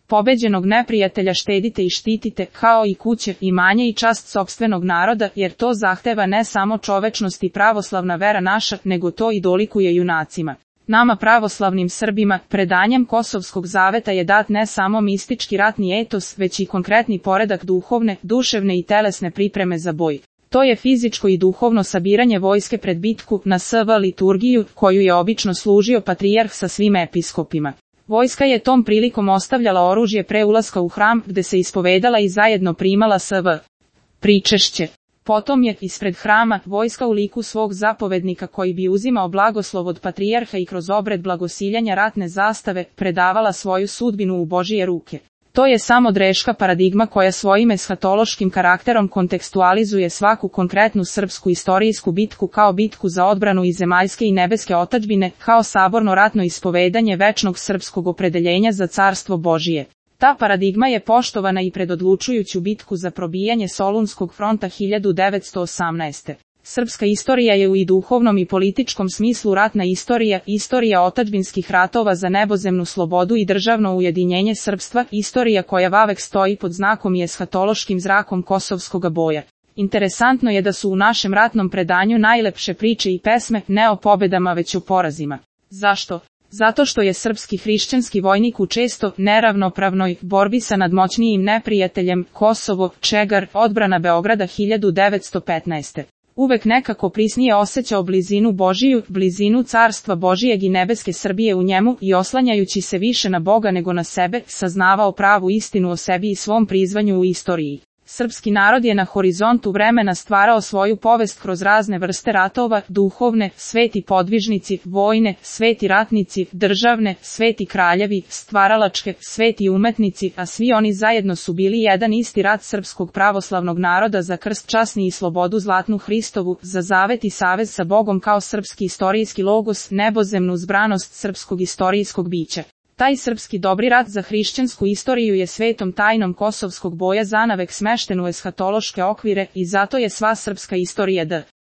pobeđenog neprijatelja štedite i štitite, kao i kuće, imanje i čast sopstvenog naroda, jer to zahteva ne samo čovečnost i pravoslavna vera naša, nego to i dolikuje junacima. Nama pravoslavnim Srbima, predanjem Kosovskog zaveta je dat ne samo mistički ratni etos, već i konkretni poredak duhovne, duševne i telesne pripreme za boj. To je fizičko i duhovno sabiranje vojske pred bitku na SV liturgiju, koju je obično služio patrijarh sa svim episkopima. Vojska je tom prilikom ostavljala oružje pre ulaska u hram, gde se ispovedala i zajedno primala SV pričešće. Potom je, ispred hrama, vojska u liku svog zapovednika koji bi uzimao blagoslov od patrijarha i kroz obred blagosiljanja ratne zastave, predavala svoju sudbinu u Božije ruke. To je samo dreška paradigma koja svojim eshatološkim karakterom kontekstualizuje svaku konkretnu srpsku istorijsku bitku kao bitku za odbranu i zemaljske i nebeske otadžbine, kao saborno ratno ispovedanje večnog srpskog opredeljenja za carstvo Božije. Ta paradigma je poštovana i pred odlučujuću bitku za probijanje Solunskog fronta 1918. Srpska istorija je u i duhovnom i političkom smislu ratna istorija, istorija otadžbinskih ratova za nebozemnu slobodu i državno ujedinjenje srpstva, istorija koja vavek stoji pod znakom i eshatološkim zrakom kosovskog boja. Interesantno je da su u našem ratnom predanju najlepše priče i pesme ne o pobedama već o porazima. Zašto? Zato što je srpski hrišćanski vojnik u često neravnopravnoj borbi sa nadmoćnijim neprijateljem, Kosovo, Čegar, odbrana Beograda 1915. Uvek nekako prisnije osjećao blizinu Božiju, blizinu carstva Božijeg i nebeske Srbije u njemu i oslanjajući se više na Boga nego na sebe, saznavao pravu istinu o sebi i svom prizvanju u istoriji. Srpski narod je na horizontu vremena stvarao svoju povest kroz razne vrste ratova, duhovne, sveti podvižnici, vojne, sveti ratnici, državne, sveti kraljevi, stvaralačke, sveti umetnici, a svi oni zajedno su bili jedan isti rat srpskog pravoslavnog naroda za krst časni i slobodu zlatnu Hristovu, za zavet i savez sa Bogom kao srpski istorijski logos, nebozemnu zbranost srpskog istorijskog bića. Taj srpski dobri rat za hrišćansku istoriju je svetom tajnom kosovskog boja zanavek smešten u eshatološke okvire i zato je sva srpska istorija d.